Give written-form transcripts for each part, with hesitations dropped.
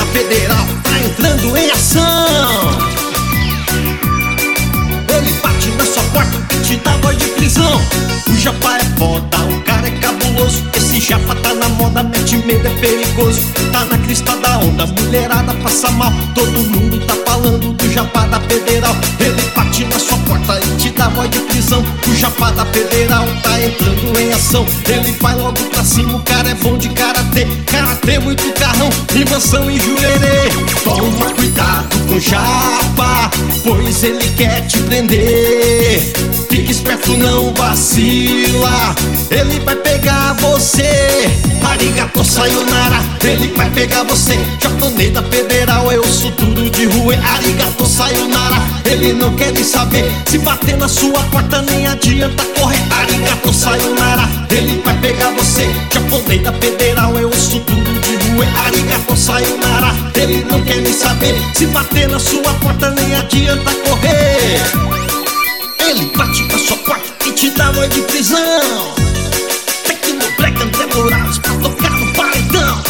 Federal tá entrando em ação. Ele bate na sua porta e te dá voz de prisão. O japa é foda, o cara é cabuloso. Esse japa tá na moda, mete medo, é perigoso. Tá na crista da onda, mulherada passa mal. Todo mundo tá falando do japa da Federal. Ele bate na sua porta e te dá voz de prisão. O japa da Federal tá entrando em ação. Ele vai logo pra cima, o cara é bom de karatê. Karatê, muito carrão, invenção e jurerê. Toma cuidado com o japa, pois ele quer te prender. Fique esperto, não vacila, ele vai pegar você. Arigato sayonara, ele vai pegar você. Japonês da Federal, eu sou tudo de rua. Arigato sayonara, ele não quer nem saber. Se bater na sua porta nem adianta correr. Arigato sayonara, ele vai pegar você. Japonês da Federal, eu sou tudo de rua. Arigato sayonara, ele não quer nem saber. Se bater na sua porta nem adianta correr. Ele bate na sua porta e te dá voz de prisão. Tecno Black Antemorados pra tocar no paredão.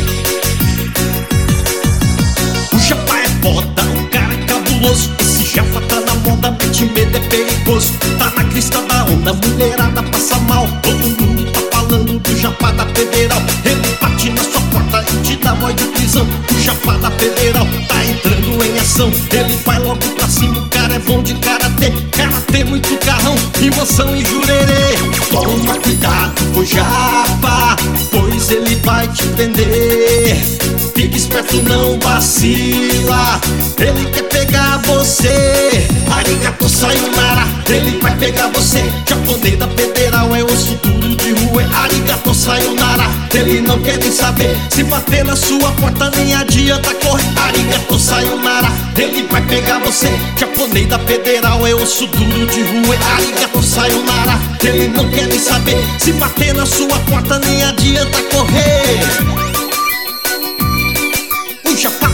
O japa é foda, o cara é cabuloso. Esse japa tá na moda, mete medo, é perigoso. Tá na crista da onda, mulherada passa mal. Todo mundo tá falando do japa da Federal. Ele bate na sua porta e te dá voz de prisão. O japa da Federal tá entrando em ação. Ele vai logo pra cima, o cara é bom de karatê. Karatê, muito carrão, invenção e jurerê. Toma cuidado com o japa, pois ele vai te prender. Fique esperto, não vacila, ele quer pegar você. Arigato sayonara, ele vai pegar você. Japonês da Federal, é osso duro de rua. Arigato sayonara, ele não quer nem saber. Se bater na sua porta nem adianta correr. Arigato sayonara, ele vai pegar você. Japonês da Federal, é osso duro de rua. Arigato sayonara, ele não quer nem saber. Se bater na sua porta nem adianta correr. O japa